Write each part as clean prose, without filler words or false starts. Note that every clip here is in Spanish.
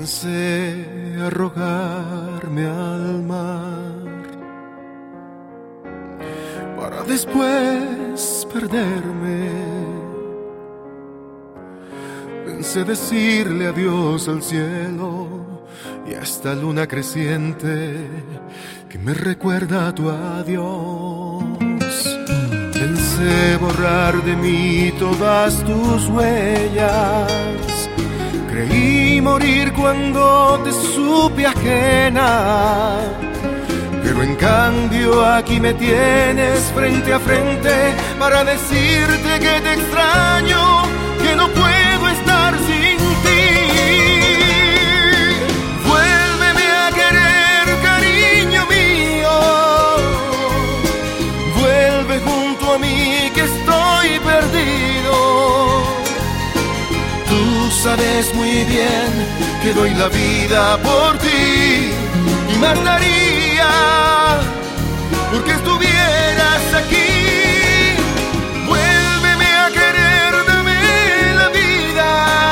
Comencé a arrojarme al mar para después perderme. Pensé decirle adiós al cielo y a esta luna creciente que me recuerda a tu adiós. Pensé borrar de mí todas tus huellas. Creí morir cuando te supe ajena, pero en cambio aquí me tienes frente a frente para decirte que te extraño, que no puedo estar sin ti. Vuélveme a querer, cariño mío. Vuelve junto a mí que estoy perdido. Tú sabes muy bien que doy la vida por ti y mataría porque estuvieras aquí. Vuélveme a querer, dame la vida.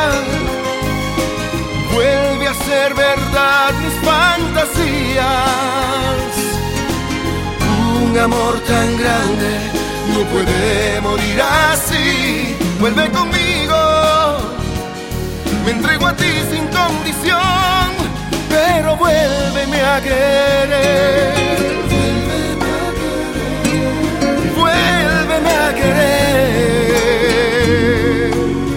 Vuelve a ser verdad mis fantasías. Un amor tan grande no puede morir así. Vuelve conmigo. Me entrego a ti sin condición, pero vuélveme a querer. Vuélveme a querer.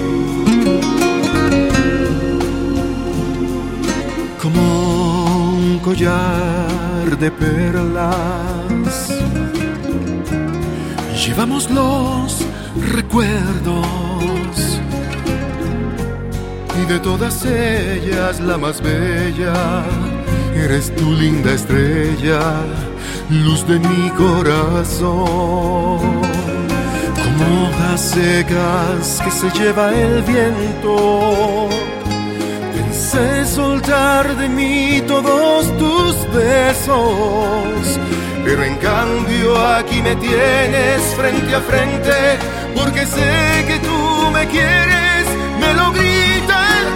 Como un collar de perlas, llevamos los recuerdos. Y de todas ellas la más bella eres tu linda estrella, luz de mi corazón. Como hojas secas que se lleva el viento, pensé soltar de mí todos tus besos, pero en cambio aquí me tienes frente a frente, porque sé que tú me quieres, me lo grita el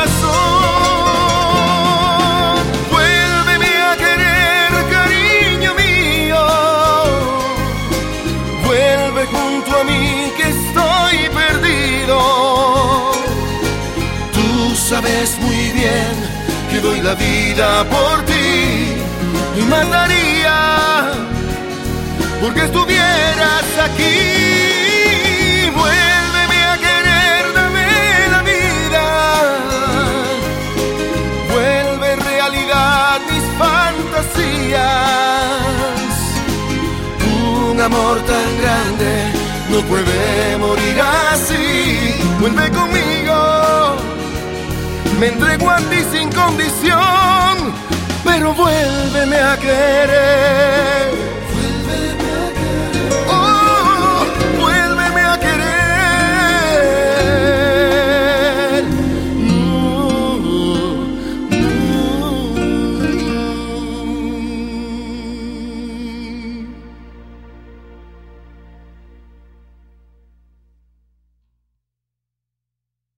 corazón. Vuélveme a querer, cariño mío. Vuelve junto a mí que estoy perdido. Tú sabes muy bien que doy la vida por ti y mataría porque estuvieras aquí. Vuélveme a querer, dame la vida. Vuelve realidad mis fantasías. Un amor tan grande no puede morir así. Vuelve conmigo. Me entrego a ti sin condición, pero vuélveme a querer.